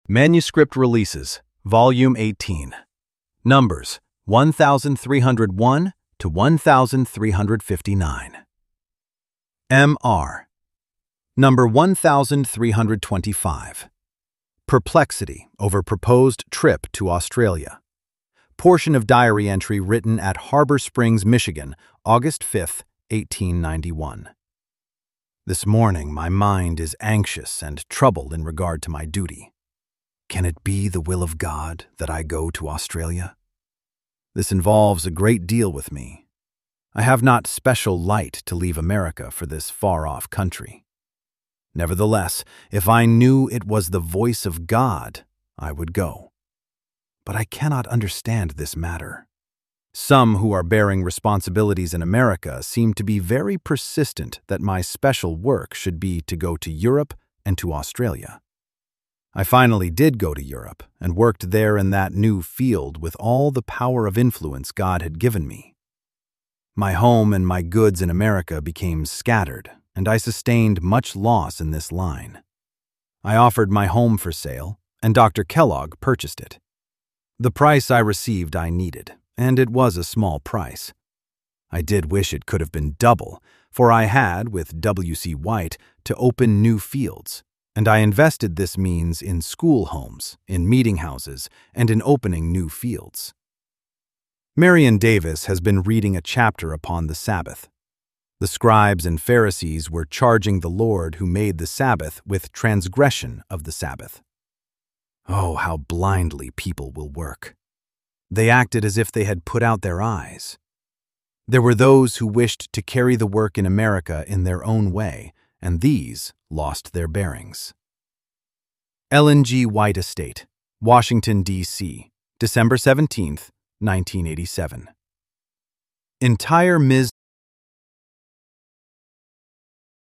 Manuscript Releases, Volume 18. Numbers 1301 to 1359. M.R. Number 1325. Perplexity over proposed trip to Australia. Portion of diary entry written at Harbor Springs, Michigan, August 5, 1891. This morning my mind is anxious and troubled in regard to my duty. Can it be the will of God that I go to Australia? This involves a great deal with me. I have not special light to leave America for this far-off country. Nevertheless, if I knew it was the voice of God, I would go. But I cannot understand this matter. Some who are bearing responsibilities in America seem to be very persistent that my special work should be to go to Europe and to Australia. I finally did go to Europe and worked there in that new field with all the power of influence God had given me. My home and my goods in America became scattered, and I sustained much loss in this line. I offered my home for sale, and Dr. Kellogg purchased it. The price I received I needed, and it was a small price. I did wish it could have been double, for I had, with W.C. White, to open new fields, and I invested this means in school homes, in meeting houses, and in opening new fields. Marion Davis has been reading a chapter upon the Sabbath. The scribes and Pharisees were charging the Lord who made the Sabbath with transgression of the Sabbath. Oh, how blindly people will work. They acted as if they had put out their eyes. There were those who wished to carry the work in America in their own way, and these lost their bearings. Ellen G. White Estate, Washington, D.C., December 17, 1987. Entire Ms.